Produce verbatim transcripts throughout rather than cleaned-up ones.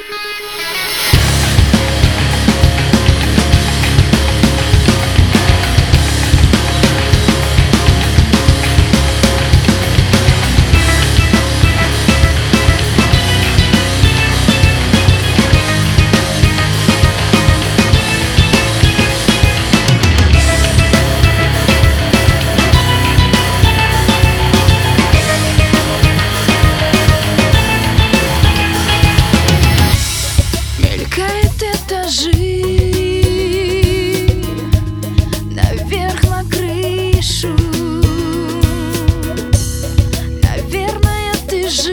Наверх на крышу, наверное, ты жив,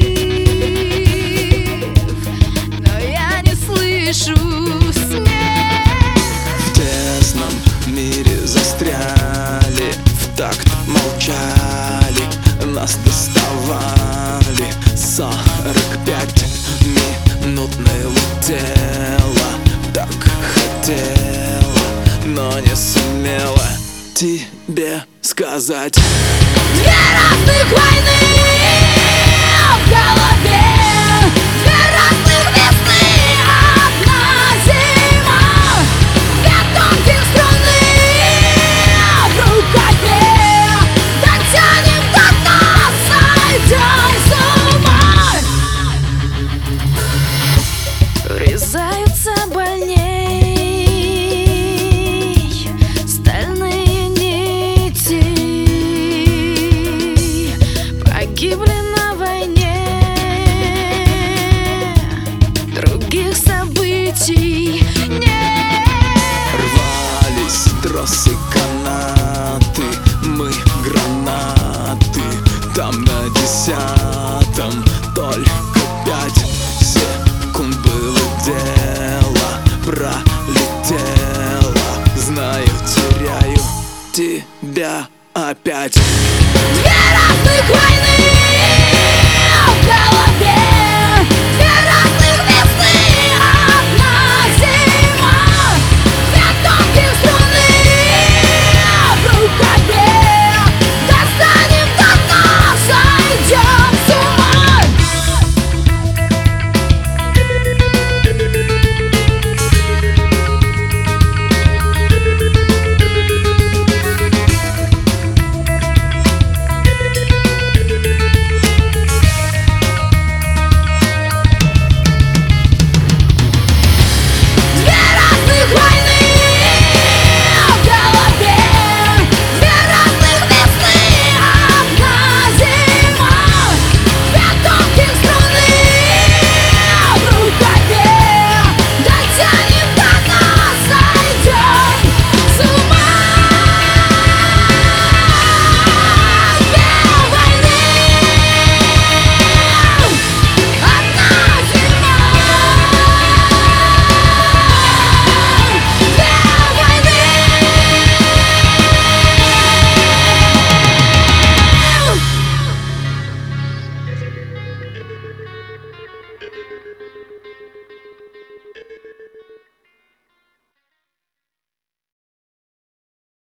но я не слышу смех. В тесном мире застряли, в такт молчали, нас доставали. Сорок пять минут налетело, так хотела, но не сумела тебе сказать. Две разных войны в голове, две разных весны, одна зима. Две тонких струны в рукаве, дотянем до дна, сойдем с ума. Врезаются больней погибли на войне, других событий нет. Рвались тросы, канаты, мы гранаты. Там на десятом только пять секунд было дело, пролетело. Знаю, теряю тебя опять. Две разных войны